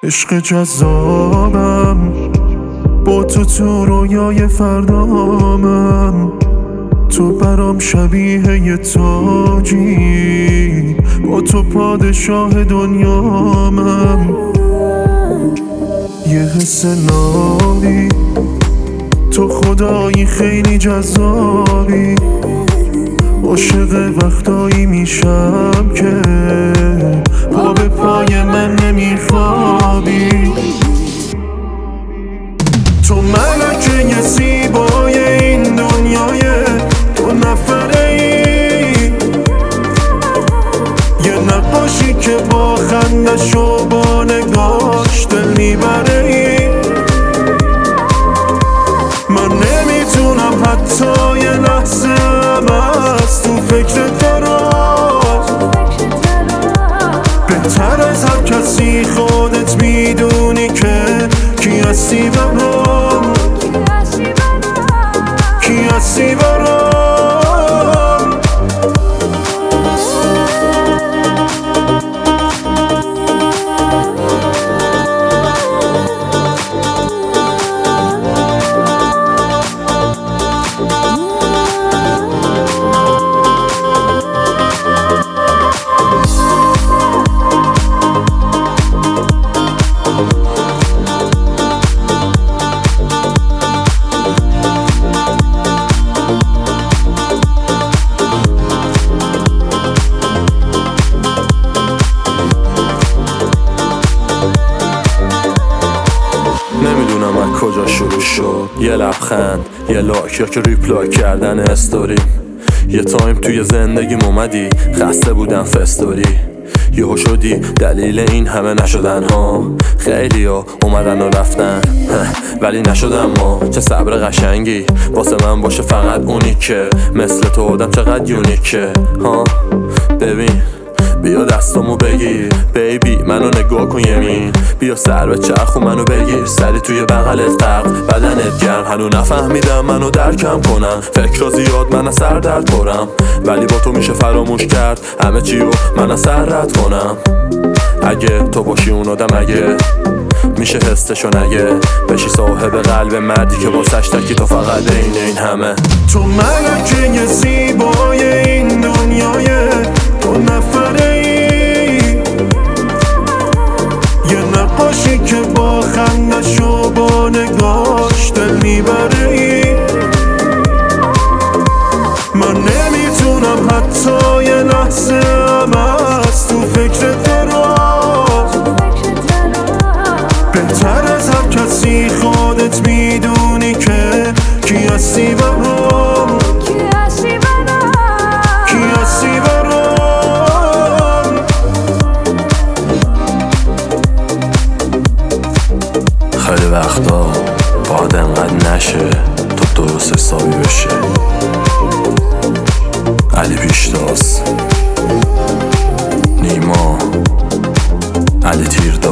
عشق جذابم، با تو رویای فردامم. تو برام شبیه یه تاجی، با تو پادشاه دنیامم. یه حس نابی، تو خدایی خیلی جذابی. عاشق وقتایی میشم که پا به پای من نمیخوابی. تو ملکه زیبای این دنیای، تو نفره ای، یه نقاشی که با خندش و با نگاش دل میبره ای. من نمیتونم حتی یه لحظه هم از تو فکرت برام. بهتر از هر کسی خودت میدونی که کی هستی برام، کی هستی برام. نمیدونم از کجا شروع شد، یه لبخند، یه لایک یا که ریپلای کردن استوری. یه تایم توی زندگیم اومدی، خسته بودم فستوری. یهو شدی دلیل این همه نشدن ها. خیلی ها اومدن و رفتن ولی نشدم ما. چه صبر قشنگی واسه من باشه فقط اونی که مثل تو آدم چقدر یونیکه ها. ببین بیا دستامو بگیر بیبی، منو نگاه کن یمین. بیا سر به چرخ و منو بگیر، سری توی بغلت غرق، بدنت گرم. هنو نفهمیدم منو درکم کنم، فکر زیاد من از سر درد پرم. ولی با تو میشه فراموش کرد همه چیو من از سر رد کنم. اگه تو باشی اون آدم، اگه میشه حسشو نگه بشی صاحب قلب مردی که واسش تکی تو فقط بین این همه. تو ملکه زیبای این دنیای، تو نفره ای، یه نقاشی که با خندش و با نگاش دل میبره ای. من نمیتونم حتی یه لحظه هم از تو فکرت برام. بهتر از هر کسی خودت میدونی که کی هستی برام، کی هستی برام. خیلی وقتا باید انقدر نشه تو درست حسابی بشه. علی پیشتاز، نیما، علی تیر